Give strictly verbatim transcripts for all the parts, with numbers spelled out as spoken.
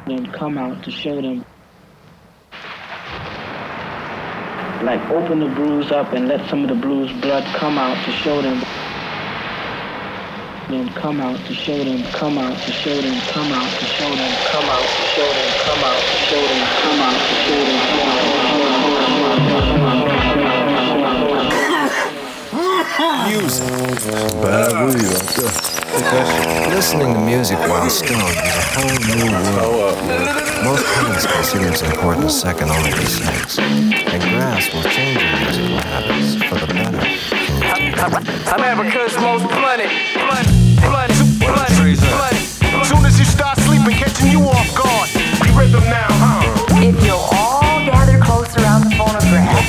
Then come out to show them. Like open the bruise up and let some of the bruised blood come out to show them. Then come out to show them, come out to show them, come out to show them, come out to show them, come out to show them, come out to show them, come out to Music. Bad weed right there. Listening to music while stoned is a whole new world. Most parents consider it important second only to sex. And grass will change your musical habits for the better. I'm America's most blunted, blunted, blunted, blunted, blunted. Soon as you start sleeping, catching you off guard. We rhythm now, huh? If you'll all gather close around the phonograph.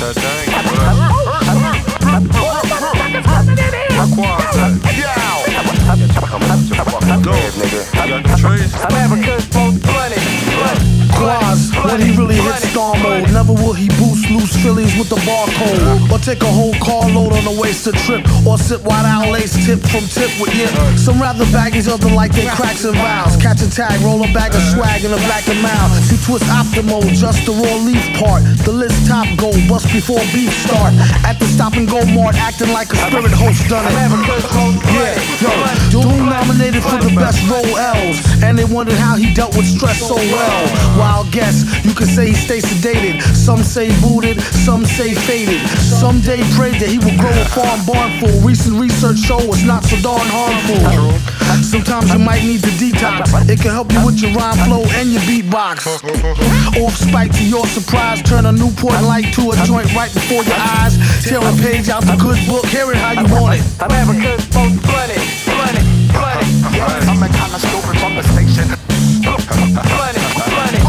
I'm America's most blunted, blunted. Quaz, when he really hits star mode, never will he boost loose fillies with the barcode, or take a whole carload on a wasted trip, or sip white owl lace tip from tip with yip. Some rather baggies, other like they cracks and vows. Catch a tag, roll a bag of swag in a black and mouth. He twist optimal, just the raw leaf part. The list top go, bust before beef start. At the stop and go mart, acting like a spirit host done it. Yeah, yo, Doom nominated for the best role L's, and they wondered how he dealt with stress so well. Wild guess, you could say he stays sedated. Some say booted, some say faded. Someday prayed that he will grow a farm barn full. Recent research show it's not so darn harmful. Sometimes you might need to detox. It can help you with your rhyme flow and your beatbox. Off spike to your surprise, turn a Newport light to a joint right before your eyes. Tear a page out the good book, hear it how you want it. I'm America's most blunted, blunted, blunted. I'm a kind of stupid from the station. Blunted, blunted, blunted.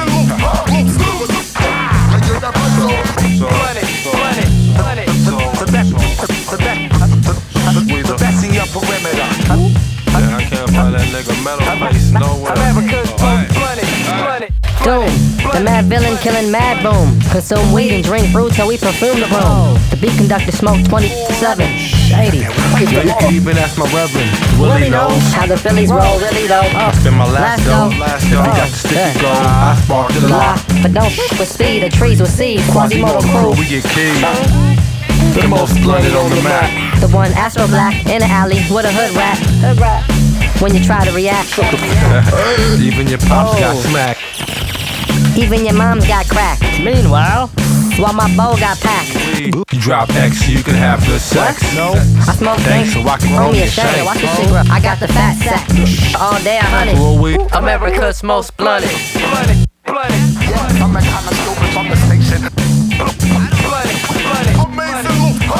Blunted, blunted, blunted. The best, the best, the best in your perimeter. Yeah, I can't find that nigga metal face nowhere. I'm America's most blunted, blunted. Doom, the mad villain killing mad boom. Consume weed and drink brew till we perfume the room. The beat conductor smoke twenty-seven. Shady. Yo, you can even ask my reverend. Willie knows how the Phillies roll, really though. I spend my last dough. Last If you got the sticky gold, I spark the lie. lot. But don't f with speed or trees with seed. Quasimodo crew. We get keyed. The most blunted on the map. The one Astro Black in the alley with a hood rat. Hood rat. When you try to react. Even your pops Oh. got smacked. Even your mom's got cracked. Meanwhile, while my bow got packed. You drop X so you can have good sex. No, I smoke Thanks, things. so I can Roll roll me a your shade. shank. Watch this shit grow. I got the fat sack. All day I hunt it. Full weed. America's most blunted, blunted, blunted. I'm a kind of stupid from the station. Blunted, blunted, blunted. Blunted,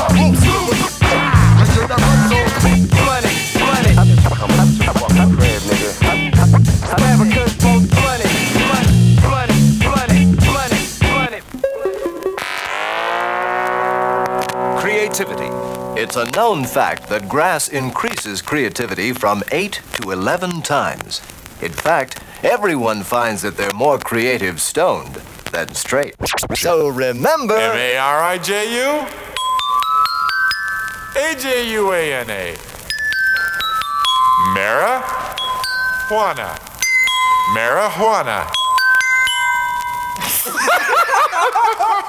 blunted. America's most blunted, blunted, blunted, blunted, blunted, blunted. Creativity. It's a known fact that grass increases creativity from eight to eleven times. In fact, everyone finds that they're more creative stoned than straight. So remember... M A R I J U A J U A N A Marijuana. Marijuana.